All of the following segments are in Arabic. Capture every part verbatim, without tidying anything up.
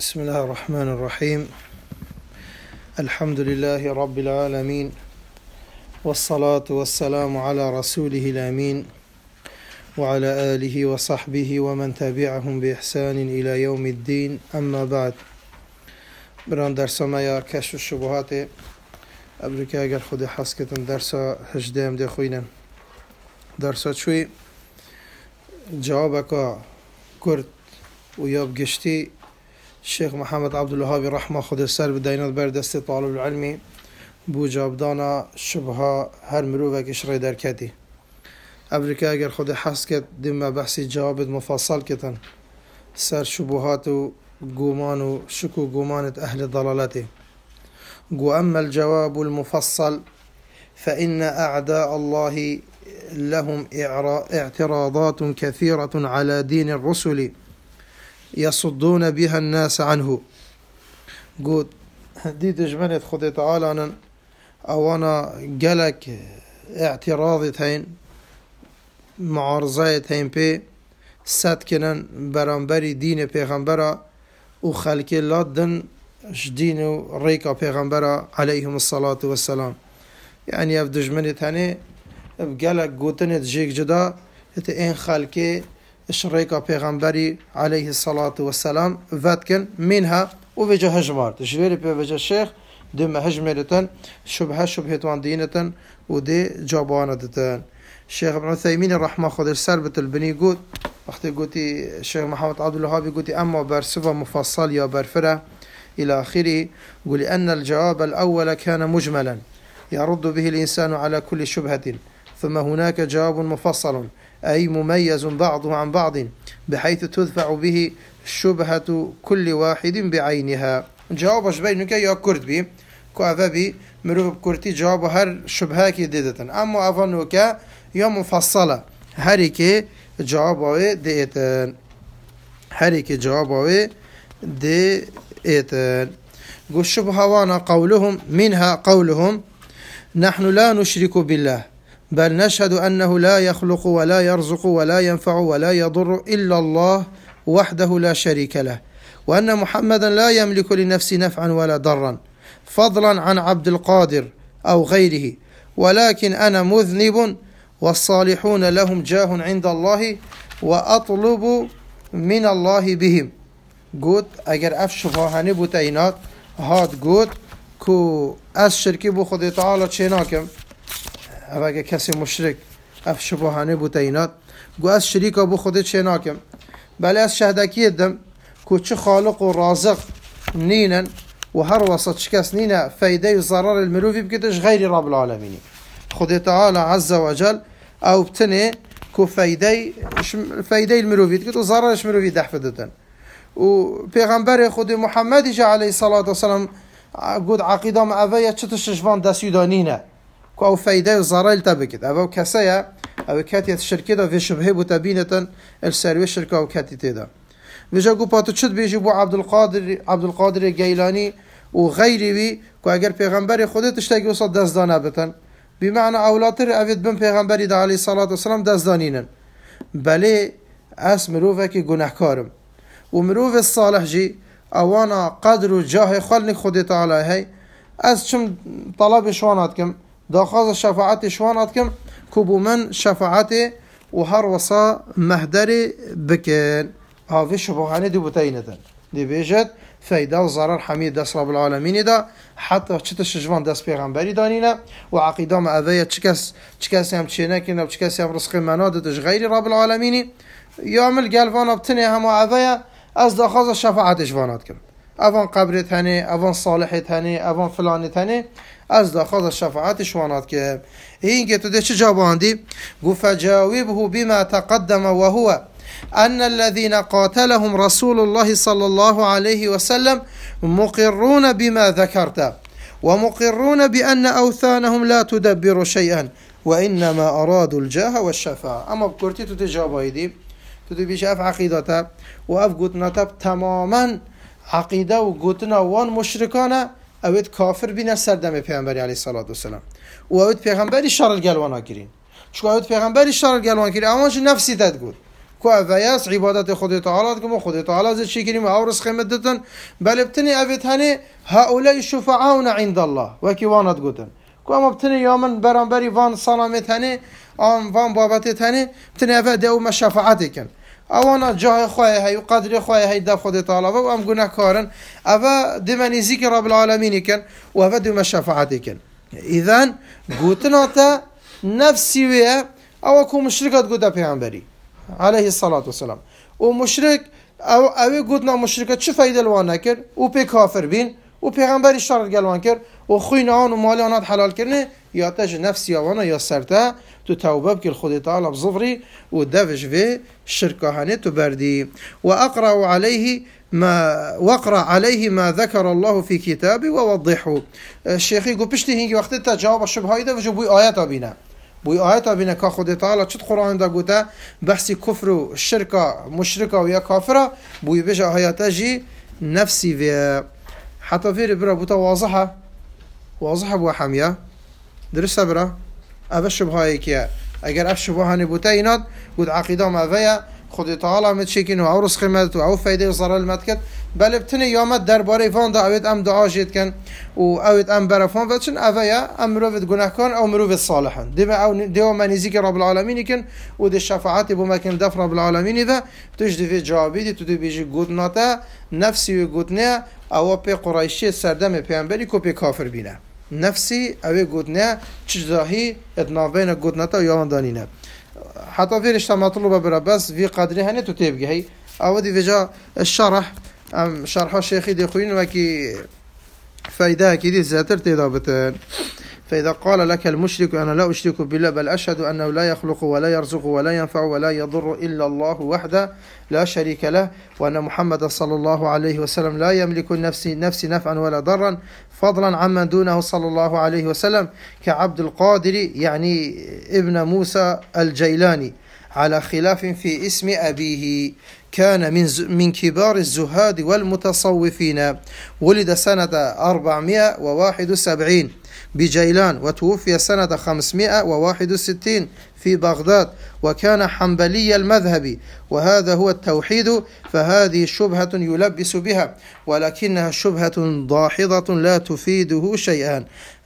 بسم الله الرحمن الرحيم. الحمد لله رب العالمين، والصلاة والسلام على رسوله الأمين وعلى آله وصحبه ومن تبعهم بإحسان إلى يوم الدين. أما بعد، بران درس ما يا كشف الشبهات أبريكا أجل خد حسكة درس هجدام دي خوينا درس شوي جوابك كرت وياب قشتي الشيخ محمد عبد الوهاب رحمه خود سر بدينات بردست طالب العلمي بو جابدانا شبهه هر مروفك اشري دركتي أبريكا اگر خود حس كت دم بحثي جواب مفصل كتن سر شبهات و قومان و شكو قومانة أهل ضلالته. قو أما الجواب المفصل فإن أعداء الله لهم اعتراضات كثيرة على دين الرسل يصدون بها الناس عنه. قد دي تجمنت خد تعالى أوانا قلق اعتراضتين معارضتين بي ساتكنا برانبري دين پیغمبرا و خلق لادن دين ريكا پیغمبرا عليهم الصلاة والسلام. يعني اف دجمنت هنه بقلق قوتنت جيك جدا اتين خلقه الشريكة پیغمبري عليه الصلاة والسلام فاتكن منها وفجا هجمارت جويري بفجا الشيخ دم هجمارتن شبهة شبهتوان دينتن ودي جابوانتن. الشيخ ابن عثيمين رحمه خود السربة البني قوت وقت قوتي الشيخ محمد عبد الوهاب قوتي أما برصفة مفصل يا برفرة إلى آخره. قولي أن الجواب الأول كان مجملا يرد به الإنسان على كل شبهة، ثم هناك جواب مفصل أي مميز بعضه عن بعض بحيث تدفع به شبهة كل واحد بعينها. جواب بينك يا كرد بي كأذبي مروف بكرتي جواب هر شبهة ديدتن، أما أظنك يا مفصلة هريك جوابه ديتن هريك جوابه ديتن. قل شبهة وانا قولهم منها قولهم نحن لا نشرك بالله بل نشهد أنه لا يخلق ولا يرزق ولا ينفع ولا يضر إلا الله وحده لا شريك له، وأن محمدا لا يملك لنفسه نفعا ولا ضرا فضلا عن عبد القادر أو غيره، ولكن أنا مذنب والصالحون لهم جاه عند الله وأطلب من الله بهم. قد أجر أف شبهاني بوتينات هاد قد كو أس شركي بو خد تعالى تشيناكم اگه کسی مشرک اف شبهانه بوتینات گو از شریکا بو خودت شناکم بله از شهدکی دم کو چه خالق و رازق نینن و هر وسط شکس نینه فایده و ضرر المروفی بکتش غیر رب العالمینی خود تعالی عز وجل او بتنه کو فایده فایده المروفی بکت و ضررش مروفی دحفدتن. و پیغمبر خود محمدی علیه الصلاة والسلام قد عقیده معویه چتش جوان دستیدانینه او فايده وضرر تبكت او كسايا او كاتيه الشركه ده في شبهه بتبينه السروي الشركه او كاتيه ده بيجا جو باتو تشد بيجي بو عبد القادر عبد القادر الجيلاني وغيره بي كو اگر پیغمبر خودت تشتاقي وصل دزدانه بتن بمعنى اولاتر افيد بن پیغمبر ده عليه الصلاه والسلام دزدانينن بله اسم روفك گناهكارم ومروف الصالح جي اوانا قدر و جاه خلق خود تعالى هي از چم طلب شوانات كم داخل شفاعت شوانات كم كوبو من شفاعته وهر وصا مهدري بكن هذه شبهانه دي بتينتن دي بيجت فايده وضرر حميد دس رب العالمين ده حتى چتش جوان دس پیغمبري دانينا وعقيده ما اذيه چكس چكس هم چينكن او چكس هم رزق منادت غير رب العالمين يعمل قلبنا بتني هم اذيه از داخل شفاعت شوانات كم اوان قبرت هنه اوان صالحت هنه اوان فلانت هنه از داخل الشفاعات شوانات که این که تو ده چه جواباندی گو فجاوبه بما تقدم وهو أن الذين قاتلهم رسول الله صلى الله عليه وسلم مقرون بما ذكرت ومقرون بأن أوثانهم لا تدبر شيئا وإنما أرادوا الجاه والشفاعة. أما بكرتي تو تجاوبايدي تو تبيش أف عقيدته وأف قوتنا تب تماما عقيدة وقوتنا وان مشركانا اوید کافر بینه سردم پیغمبری علیه الصلاة والسلام و اوید پیغمبری شرل گلوانا گیرین چون اوید پیغمبری شرل گلوانا گیرین اماش نفسی داد گود كو أفياس عبادة خد تعالى كم خد تعالى زي شيء كريم أو رزق مدتن بل بتني أبتهني هؤلاء شفعاؤنا عند الله وكيوانا تقولن كو أما بتني يومن برانبري فان صنامتهني أم فان بابتهني بتني أفا دو ما شفاعتكن أوانا جاه خواه هاي وقدر خواه هاي دف خد تعالى وأم قلنا كارن أفا دمني ذكر رب العالمين كن وأفا دو ما شفاعتكن إذن قلتنا تا نفسي ويا أو كو مشركات قد پیغمبري عليه الصلاة والسلام ومشرك أو أو قلنا مشركات شو فايدة الوان كر وبي كافر بين وبيغمبري شرط قالوان كر وخوينان وماليانات حلال كرنه يا تج نفسي وانا يا سرتا تو توبه بك الخد تعالى بظفري ودفج في الشركة هني تبردي وأقرأ عليه ما وقرأ عليه ما ذكر الله في كتابه ووضحه. الشيخ يقول بشتي هيجي وقت تجاوب الشبهة إذا وجبوا آيات بينا بوي آيات بينا كخد تعالى شد قرآن دا قوتا بحث كفر الشركة مشركة ويا كافرة بوي بيجا آيات جي نفسي في حتى في برا بوتا واضحة واضحة بو حمية درس برا أبا الشبهة هيكيا أجر أف شبهة نبوتا يناد قد عقيدة ما فيا خد تعالى متشكين وعورس خدمت وعو فايدة صار المتكت بل ابتني يومات درباري فان دا اويت ام دعا جيت كان و اويت ام برفان فتشن افيا ام مروفت گناهكان او مروفت صالحان ديما او ديو منيزيك رب العالمين كن و دي الشفاعات بو مكن دف رب العالمين ذا تجدي في جوابي دي تدي بيجي قدناتا نفسي وقدنا او بي قريشي سردم پیامبری کو بي كافر بينا نفسي او قدنا چجداهي ادنابين قدناتا يوان دانينا حتى في رشتا مطلوبة برا بس في قدرها هني تتبقى هي او دي فيجا الشرح ام شرح الشيخي دي خوين وكي فايدة كده زاتر تدابتن فإذا قال لك المشرك أنا لا أشرك بالله بل أشهد أنه لا يخلق ولا يرزق ولا ينفع ولا يضر إلا الله وحده لا شريك له وأن محمد صلى الله عليه وسلم لا يملك نفسي نفسي نفعا ولا ضرا فضلا عمن دونه صلى الله عليه وسلم كعبد القادر يعني ابن موسى الجيلاني على خلاف في اسم أبيه كان من من كبار الزهاد والمتصوفين ولد سنة أربعمائة وواحد وسبعين بجيلان وتوفي سنة خمسمائة وواحد وستين في بغداد وكان حنبلي المذهب وهذا هو التوحيد فهذه شبهة يلبس بها ولكنها شبهة ضاحضة لا تفيده شيئا.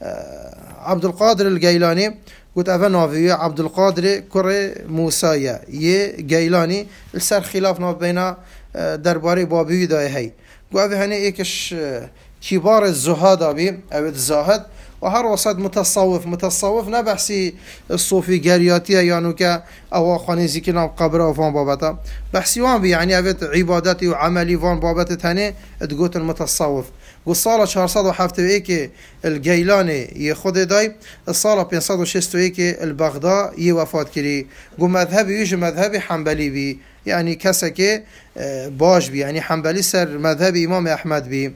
عبد القادر الجيلاني قلت أفنافي عبد القادر كري موسى يه جيلاني السر خلافنا بين درباري بابي داي هي قلت هني إيكش كبار الزهاد أبي أو الزاهد وهر وسط متصوف متصوف نبحثي الصوفي جارياتية يعني كا أو خانيزي كنا قبره فان بابتا بحثي وان بي يعني أبيت عبادتي وعملي فان بابتا تاني تقول المتصوف والصالة شهرصاد وحفت ويكي الجيلاني يخد داي الصالة بينصاد وشست ويكي البغداء يوفات كري قو مذهبي يجي مذهبي حنبلي بي يعني كسكي باش بي يعني حنبلي سر مذهبي إمام أحمد بي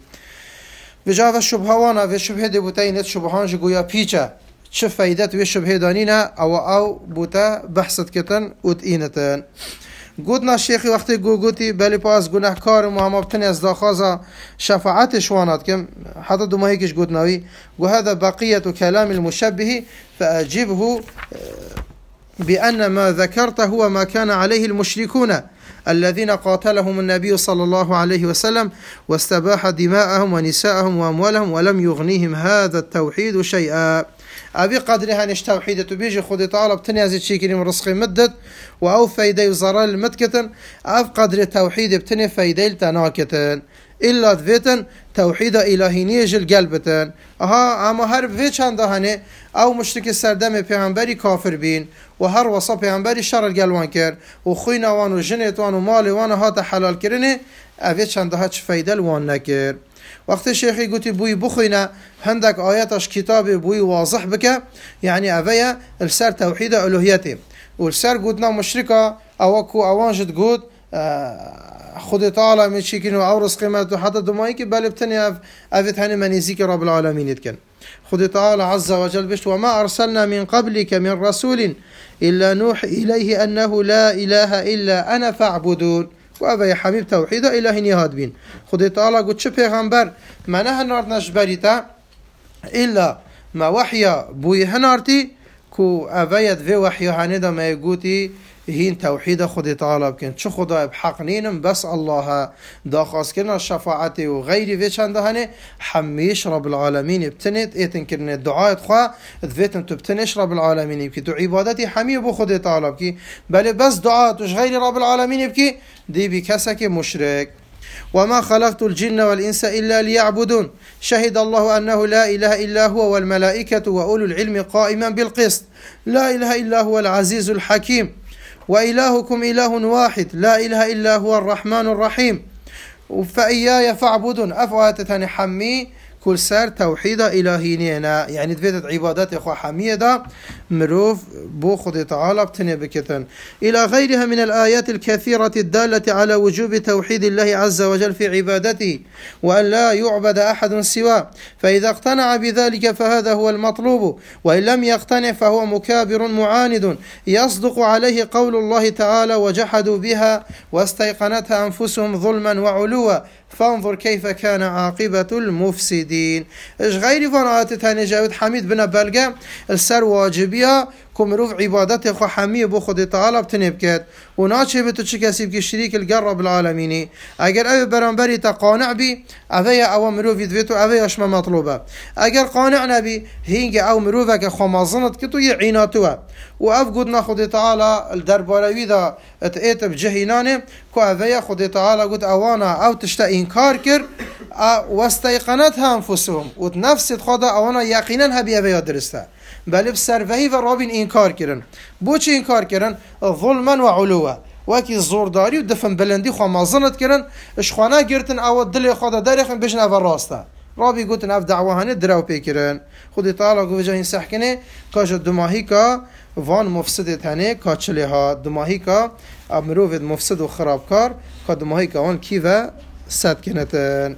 وجاء الشبهة وانا في الشبهة دي بوتاينت شبهان جويا بيتشا شو فايدة في الشبهة دانينا أو أو بوتا بحثت كتن وتئينتن قلنا الشيخ وقتی گوگوتی بلی پاس گناهکار و هم ابتنی از داخازا شفاعت شوانات کم حتی دو ماهیکش گوتناوی و هذا بقية كلام المشبه فأجبه بأن ما ذكرت هو ما كان عليه المشركون الذين قاتلهم النبي صلى الله عليه وسلم واستباح دماءهم ونساءهم وأموالهم ولم يغنيهم هذا التوحيد شيئا. أبي قدرها نش توحيدة بيجي خد تعالى بتني هذا الشيء كريم رزق مدد وأو فايدة وزرار المتكتن أف قدر التوحيد بتني فايدة التناكتن إلا ذاتن توحيد إلهي نيجل قلبتن أها أما هر فيش هنده أو مشترك السردم پیغمبری کافر بین و هر وصا پیغمبری شر الگلوان کرد و خوی نوان و جنت وان و مال وان هات حلال کرنه اوه چنده ها چه فایده الوان نکر. وقت شیخی گوتی بوی بخوینا هندک آیاتش کتاب بوی واضح بکه یعنی اوه السر توحید الوهیته و السر گوتنا مشرکا او کو اوانجد گوت خود تعالى من شيكين وعورس قيمته حتى دمائك بل ابتني أفت هني منيزيك رب العالمين يتكن خود تعالى عز وجل بشت وما أرسلنا من قبلك من رسول إلا نوحي إليه أنه لا إله إلا أنا فاعبدون وأبا يا حبيب توحيد إله نهاد بين خود تعالى قد شو پیغمبر ما نهنار نشبريتا إلا ما وحيا بوي هنارتي كو أبايد في وحيا هندا ما يقوتي هين توحيد خود تعالى بكن چه خدا بحق نينم بس الله دا خاص كنا شفاعتي وغيري في چندهنه حميش رب العالمين بتنت ايتن كرنا دعاء خوا ذاتن تبتنش رب العالمين بكي تو عبادتي حمي بو خود تعالى بكي بل بس دعاء توش غير رب العالمين بكي دي بكسك مشرك. وما خلقت الجن والإنس إلا ليعبدون شهد الله أنه لا إله إلا هو والملائكة وأولو العلم قائما بالقسط لا إله إلا هو العزيز الحكيم وإلهكم إله واحد لا إله إلا هو الرحمن الرحيم فإياي فاعبدون أفواتتني حمي كل سر توحيد إلهينينا يعني تفيدت عبادات إخوة حمية دا مروف بو خد تعالى بتني بكتن إلى غيرها من الآيات الكثيرة الدالة على وجوب توحيد الله عز وجل في عبادته وأن لا يعبد أحد سواه فإذا اقتنع بذلك فهذا هو المطلوب وإن لم يقتنع فهو مكابر معاند يصدق عليه قول الله تعالى وجحدوا بها واستيقنتها أنفسهم ظلما وعلوا فانظر كيف كان عاقبة المفسدين. ايش غير فنات تاني جاود حميد بن بلغة السر واجبية كمروف عبادته خو حمية بو خود تعالى بتنبكت وناچه بتو چه کسی بکی شریک الگرب العالمینی اگر او برانبری تا قانع بی اوه او مروفی دویتو اوه اشما مطلوبه اگر قانع نبی هینگ او مروفه که خمازنت کتو یه عیناتوه و اف قدنا خود تعالى الدرباروی دا اتئیت بجهینانه که اوه خود تعالى قد اوانا او تشتا انکار کر واستيقنتها انفسهم و نفست خود اوانا یقینا هبی اوه درسته بل بسروهی و رابین انکار کرن بو چه انکار کرن ظلما و علوا وکی زورداری و دفن بلندی خو مازنت کرن اشخانه گرتن او دل خود دارخن بشن او راسته رابی گوتن اف دعوهانه دراو پیکرن خود تعالی گو جا این سحکنه کاج دماهی کا وان مفسد تنه کا چله ها دماهی کا امروید مفسد و خرابکار کا دماهی کا وان کی و صد کنتن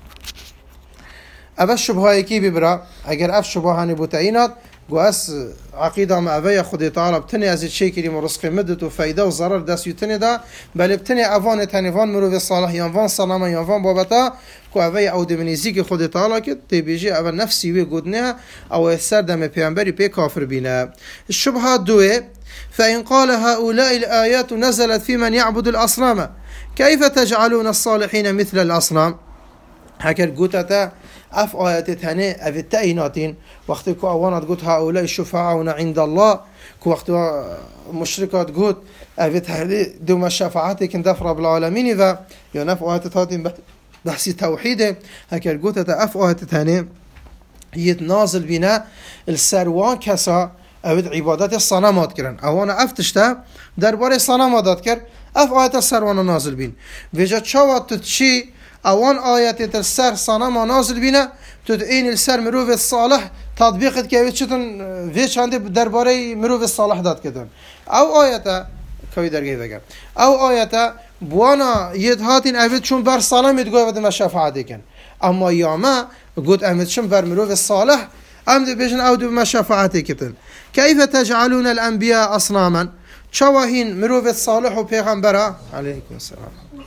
اول شبهایی کی ببرا اگر اف شبهانی بوتعینات گواس عقیده ما اوه خود تعالی بتنی از چه کریم و رزق مدت و فایده و ضرر دست یتنی دا بل بتنی اوان تنیوان مروی صالح یانوان سلام یانوان بابتا کو اوه او دمنیزی که خود تعالی که تبیجی اوه نفسی وی گودنه او سر دم پیامبری پی کافر بینه. الشبهه دوه فإن قال هؤلاء الآيات نزلت في من يعبد الأصنام كيف تجعلون الصالحين مثل الأصنام هكذا قلت اف آيات تاني اف التأيناتين وقت كو اوانات قلت هؤلاء الشفاعون عند الله كو وقت مشركات قلت اف تهدي دوما الشفاعات كن دفر رب العالمين و ينف آيات تاتين بحثي توحيد هكذا قلت اف آيات تاني يتنازل بنا السروان كسا اف عبادات الصنامات كرن اوانا افتشتا دربار الصنامات كر اف آيات السروان نازل بين وجا چاوات تشي اوان آیت السر صنم نازل بینه تو این السر مروف الصالح تطبیقت که چطور ویچ هنده درباره مروف الصالح داد کدن او آیت کوی درگه بگم او آیت بوانا یدهاتین اوید چون بر صالح میدگوه ودن شفاعت کن اما یاما گود امید چون بر مروف الصالح امد بیشن او دو مشفاعت کتن کیف تجعلون الانبیاء اصناما چواهین مروف الصالح و پیغمبره علیکم السلام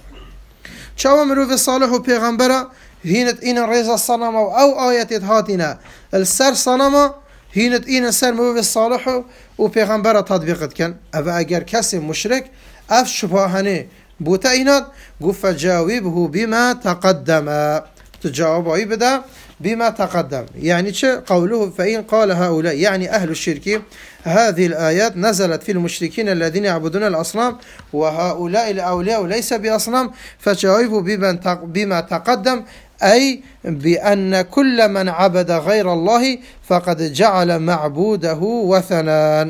چاو مروف صالح و پیغمبره هینت این ريزا صنم او آیت هاتینا السر صنم هینت این سر مروف صالح و پیغمبره تطبیقت کن او اگر کسی مشرک اف شبهانه بوتا اینات گفت جاوبه بما تقدم تجاوب عی بده بما تقدم يعني شيء قوله فإن قال هؤلاء يعني أهل الشرك هذه الآيات نزلت في المشركين الذين يعبدون الأصنام وهؤلاء الأولياء ليس بأصنام فجاوبوا بما تقدم أي بأن كل من عبد غير الله فقد جعل معبوده وثنا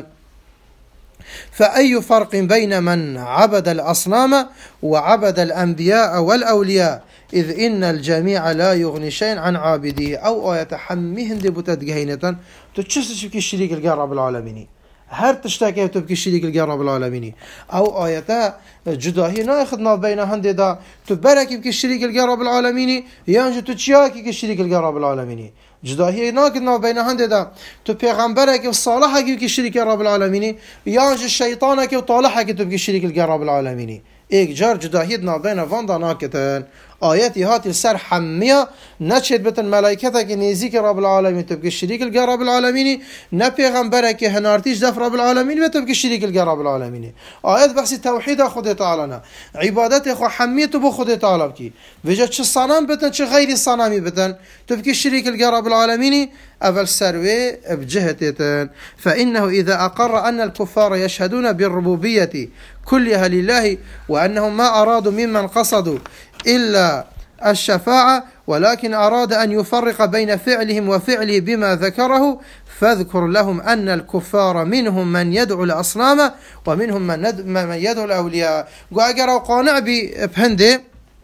فأي فرق بين من عبد الأصنام وعبد الأنبياء والأولياء إذ إن الجميع لا يغني شيء عن عابده أو آية حميهن دي بتدقهينة تتشسش بكي الشريك القرب العالمين هر تشتاكي تبكي الشريك القرب العالمين أو آية جداهي ناخذنا بين هندي دا تبركي بكي الشريك القرب العالمين يانجو تتشياكي كالشريك القرب العالمين جداهي ناخذنا بين هندي دا تبيغمبرك وصالحك بكي الشريك القرب العالمين يانجو الشيطانك وطالحك تبكي الشريك القرب العالمين ایک جار جداهید نابین واندا ناکتن آياتي هاتي السر حمية نشهد بتن ملائكتك نيزيك رب العالمين تبقى الشريك القى رب العالمين نا پیغمبرك هنارتيش دف رب العالمين بتبقى الشريك القى رب العالمين. آيات بحث توحيد خود تعالى عبادت خو حمية تبو خود تعالى بكي وجد چه صنم بتن چه غير صنامي بتن تبقى الشريك القى رب العالمين أول سروي بجهتين. فإنه إذا أقر أن الكفار يشهدون بالربوبية كلها لله وأنهم ما أرادوا ممن قصدوا إلا الشفاعة ولكن أراد أن يفرق بين فعلهم وفعله بما ذكره فاذكر لهم أن الكفار منهم من يدعو الأصنام ومنهم من يدعو الأولياء. وأجر قانع بهندي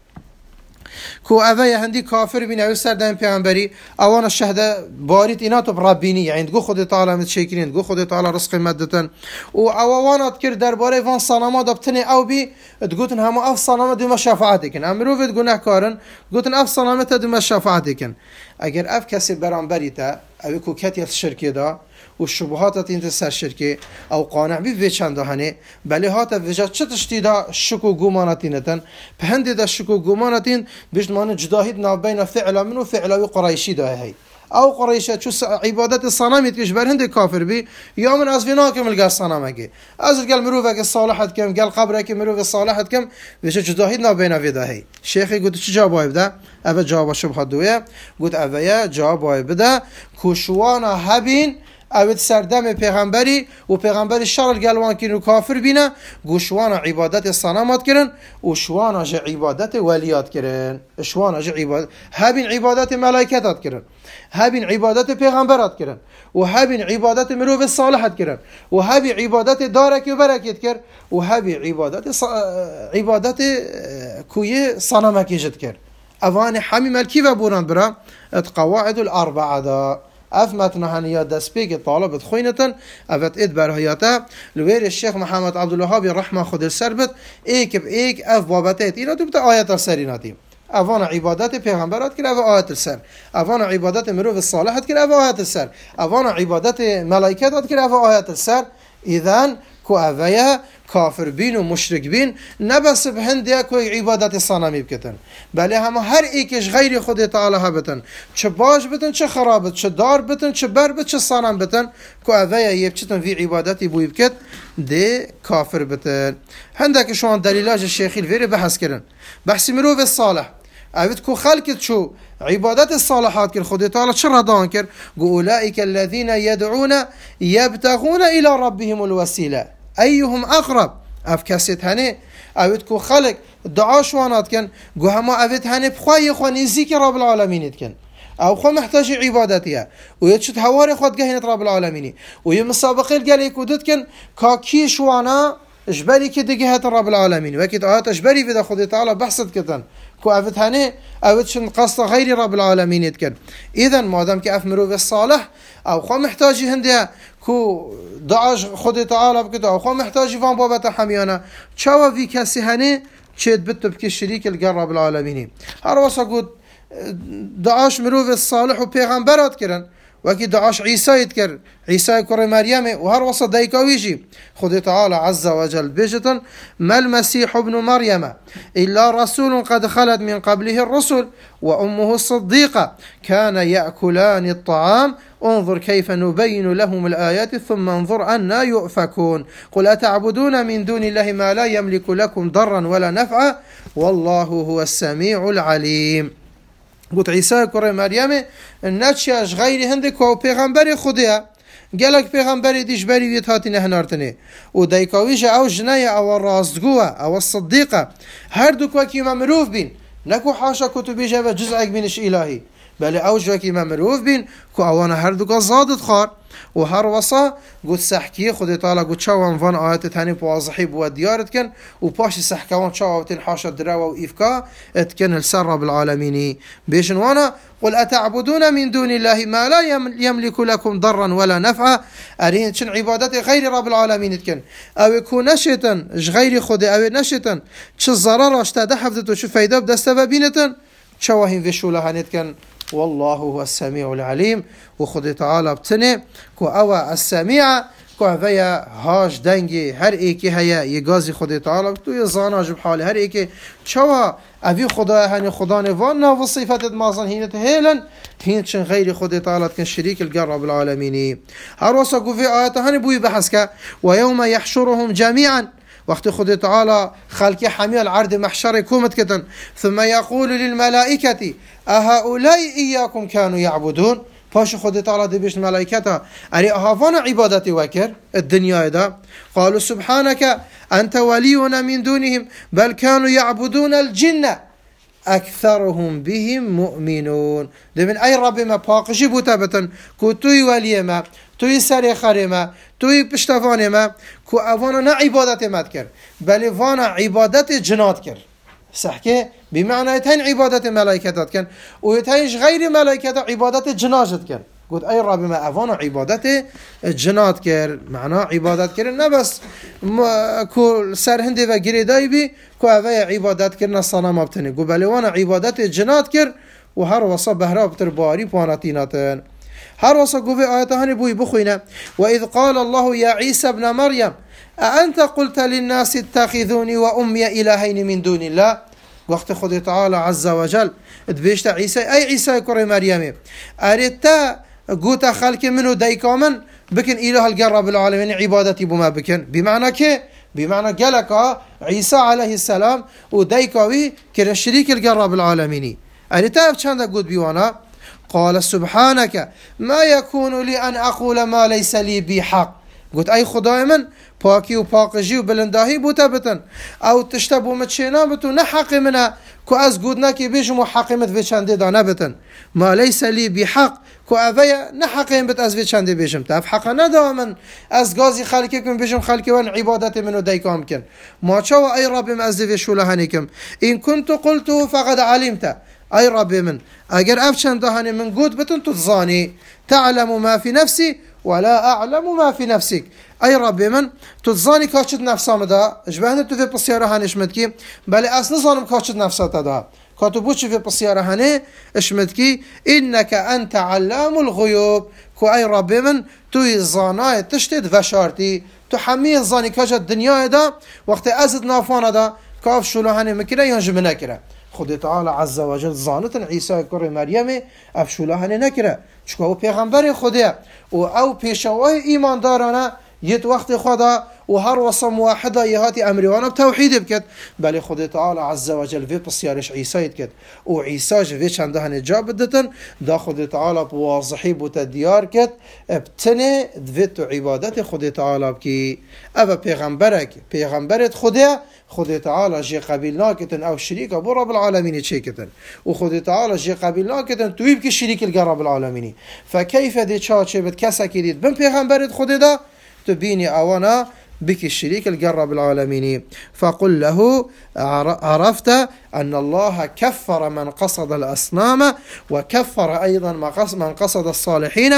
كو أفيا هندي كافر بين أوسر دائم بيعنبري أوانا الشهداء باريت إناتو بربيني يعني تقول خد تعالى متشكرين تقول خد تعالى رزق مادة وأوانا تكر درباري فان صنامات دبتني أو بي تقولن هم أف صنامات دوما شفاعتكن أمرو في تقولن كارن تقولن أف صنامات دوما شفاعتكن أجر أف كسب برانبري تا أو كو كتير الشركة دا والشبهات تين تسر شركة أو قانع بي چند هنه بله هات وجه چه تشتی دا شکو گمانتینتن بهند دا شکو گمانتین بیشت مان جداهید نابین فعل منو فعل قریشی دا هی او قریشه چو عبادت صنمیت کش بر هند کافر بی یا من از وینا کم الگا صنمگی از الگل مروفه که صالحت کم گل قبره که مروفه صالحت کم وجه جداهید نابین ویدا هی شیخی گفت چه جواب بده اول جواب شبهه دویه گفت اویا جواب بده کوشوانا هبین اوید سردم پیغمبری و پیغمبری شر گلوان کردن و کافر بینه گوشوانا عبادت صنمات کردن و شوانا جه عبادت ولیات کردن شوانا جه عبادت هبین عبادت ملائکتات کردن هبین عبادت پیغمبرات کردن و هبین عبادت مروف صالحات کردن و هبی عبادت دارک و برکت کرد و هبی عبادت ص... عبادت کوی صنمکی جد کرد اوان حمی ملکی و بوران برا قواعد الاربعه دا اف متنهانيات دسبيك طالب خوينتن افت اد برهياته لوير الشيخ محمد عبد الوهاب رحمه خود السربت ايك بايك اف بابتات الى تبت ايات السريناتي افانا عبادات پیغمبرات كده ايات السر افانا عبادات مروف الصالحات كده ايات السر افانا عبادات ملائكات كده ايات السر اذا كو اويا كافر بين ومشرك بين نبس بهنديا كو عبادات صنمي بكتن بل هم هر ايكش غير خود تعالى هبتن چه باش بتن چه خرابت چه دار بتن چه بر بت چه صنم بتن كو اويا يبچتن في عبادتي بو بكت دي كافر بتن هندك شو دليلاج الشيخ الفيري بحث كرن بحث مروف الصالح اوید کو خلقت شو عبادت الصالحات كر خود تعالى شر دان كر اولئك الذين يدعون يبتغون الى ربهم الوسيله ايهم اقرب اف كاسيت هني اوید کو خلق دعا شوانات كن گو هما اوید هني بخوي خو نزيك رب العالمين كن او خو محتاج عبادتها ويتشت هواري خود جهنت رب العالمين ويمسابقه قال يكودت كن كاكي شوانا اجبري كده جهه رب العالمين وكيت ايات اجبري في خود تعالى بحثت كتن كو أفت هني أفتشن قصد غير رب العالمين يتكن إذا ما دام كأف مروف الصالح أو خو محتاج هندية كو دعاش خود تعالى بكده أو خو محتاج فان بابة حميانا شوا في كسي هني شيد بتو بكي الشريك القرب رب العالمين هروسا قد دعاش مروف الصالح وبيغمبرات كرن وكي دعاش عيسى يتكر عيسى كري مريم وهر وسط دايكاويجي خد تعالى عز وجل بجتا ما المسيح ابن مريم إلا رسول قد خلت من قبله الرسل وأمه الصديقة كان يأكلان الطعام انظر كيف نبين لهم الآيات ثم انظر أنا يؤفكون قل أتعبدون من دون الله ما لا يملك لكم ضرا ولا نفعا والله هو السميع العليم. قلت عيسى كري مريم نتشاش غير هندك و پیغمبر خوديا قالك پیغمبر ديش بري ويت هاتي نهنارتني و دايكاويش او جناية او الرازقوة او الصديقة هر دو كواكي ممروف بين نكو حاشا كتبي جابا جزءك بينش إلهي بل او جواكي ممروف بين كو اوانا هر دو كا زادت خار و هر وصا قلت سحكي خدي طالع قلت شوان فان آيات تاني بواضحي بوا ديارت كن و باشي سحكوان شوان حاشا دراوة و إفكا اتكن السر رب العالمين بيشن وانا قل أتعبدون من دون الله ما لا يملك لكم ضرا ولا نفعا أرين شن عبادتي غير رب العالمين اتكن او يكون نشتا غير خدي او نشتا چه ضرر اشتاده حفظتو شو فايدة بدسته ببينتا شواهين فيشولها نتكن والله هو السميع العليم وخد تعالى بتني كو أوا السميع که اوه هاش دنگی هر ایکی هیا یه گازی خود تعالی توی زانا جب حال هر ایکی چوا اوی خدا هنی خدا نوان ناو صفت مازن هینت هیلن هینچن غیر خود تعالی کن شریک الجرب العالمینی هر واسه گوی آیات هنی بوی بحث که و یوم یحشرهم جميعا وقت خود تعالى خلق حمي العرض محشر كومت كتن ثم يقول للملائكة أهؤلاء إياكم كانوا يعبدون باش خود تعالى دي بيش الملائكة أري أهافانا عبادتي وكر الدنيا دا قالوا سبحانك أنت ولينا من دونهم بل كانوا يعبدون الجن أكثرهم بهم مؤمنون ده من أي رب ما باقشي بوتابتن كو توي ولي ما توي سري خري ما توي پشتواني ما كو أوانا نا عبادت مد كر بل وانا عبادت جنات كر صحكي بمعنى يتهين عبادت ملائكتات كن ويتهينش غير ملائكت عبادت جناجت كر قلت أي رب ما أوانا عبادت جنات كر معنى عبادت كر نبس كو سر هندي و گريداي بي كو أوي عبادت كرنا صنم ابتني قلت بل وانا عبادت جنات كر وهر وصا بهرا بتر باري بواناتيناتن هر وصا قوي آياتهاني بوي بخوينا وإذ قال الله يا عيسى ابن مريم أأنت قلت للناس اتخذوني وأمي إلهين من دون الله وقت خد تعالى عز وجل تبيشت عيسى أي عيسى كري مريم أردت قوت خلق منه ديكامن بكن إله الجرب العالمين عبادتي بما بكن بمعنى كي بمعنى قالك عيسى عليه السلام وديكاوي كر شريك الجرب العالمين أردت أفشان قوت بيوانا قال سبحانك ما يكون لي أن أقول ما ليس لي بحق قلت أي خداي من باكي وباقجي وبلنداهي بوتابتن أو تشتبو متشينا بتو نحق منها كو أز قودنا كي بيجم وحقمت في شاندي دانبتن ما ليس لي بحق كو أفيا نحقين بت أز في شاندي بيجم تاف حقنا دائما أز غازي خالككم بيجم خالكي وان عبادتي منو دايكم كن ما تشوى أي رب مأزي في شولهانيكم إن كنت قلته فقد علمت أي رب من أجر أفشان دهاني من قود بتن تتظاني تعلم ما في نفسي ولا أعلم ما في نفسك أي رب من تتظاني كاشت نفسا مدا جبهنا تفي بسيارة هاني اشمدكي بل أصلا ظالم كاشت نفسا تدا كاتبوش في بسيارة هاني اشمدكي إنك أنت علام الغيوب كو أي رب من توي الظاناي تشتد وشارتي تحمي الظاني كاشت الدنيا دا وقت أزد نافانا دا كاف شلو هاني مكرا ينجم نكرا خود تعالى عز وجل زانت عيسى كر مريم افشولها نكره چکو او پیغمبر خدا و او پیشوای ایماندارانه یت وقت خدا و هر وصم واحده یهاتی امریوانه توحید بکد بله خود تعالی عز وجل وی بسیارش عیسی کد و عیسی جو چنده هن جاب دتن دا خود تعالی بواضحی بوت دیار کد ابتنه دویت عبادت خود تعالی کی او پیغمبرک پیغمبرت خدا خود تعالی جي قبیل ناکتن او شریک ابو رب العالمین چه کتن و خود تعالی جي قبیل ناکتن تویب که شریک الرب العالمین فكيف دي چاچه بد کسا کی دید بن پیغمبرت خود دا تبيني أوانا بك الشريك الجرب العالمين فقل له عرفت أن الله كفر من قصد الأصنام وكفر أيضا من قصد الصالحين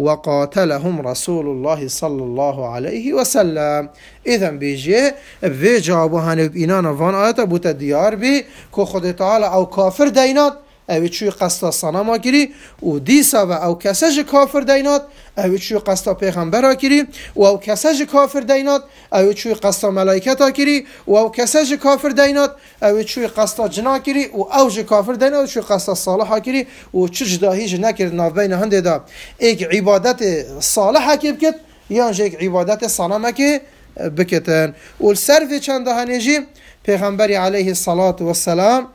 وقاتلهم رسول الله صلى الله عليه وسلم إذن بيجي في جوابها بإنانا فان آيات بوتا ديار بي كو خد تعالى أو كافر دينات اوی چوی قصد صنم کری و دیسا و او کسج کافر دینات اوی چوی قصد پیغمبر کری و او کسج کافر دینات اوی چوی قصد ملائکت کری و او کسج کافر دینات اوی چوی قصد جنا کری و او ج کافر دینات و چوی قصد صالح کری و چه جداهی ج نکرد ناف بین هنده دا ایک عبادت صالح کی بکت یا ایک عبادت صنم کی بکتن و السر چند هنجی پیغمبر علیه الصلاة والسلام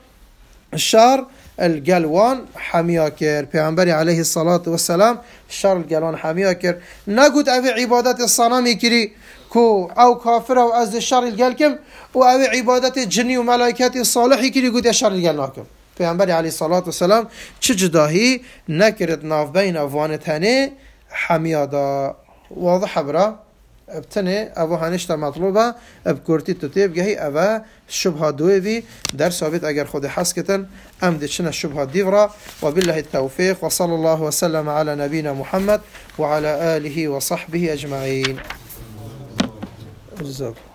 الشهر الجلوان حميا كر پیغمبر عليه الصلاة والسلام شر الجلوان حميا كر نقول أبي عبادة الصنم كري كو أو كافر أو أزد الشر الجلكم وأبي عبادة الجن وملائكة الصالح كري قد الشر الجلناكم پیغمبر عليه الصلاة والسلام چجداهي نكرت ناف بين أفوانتهني حميا دا واضح برا ابتنه او هنشتا مطلوبه بكورتي تطيب جهي او شبهه دوي در ثابت اگر خود حس كتن ام دشنا الشبهه ديفرا وبالله التوفيق وصلى الله وسلم على نبينا محمد وعلى آله وصحبه أجمعين.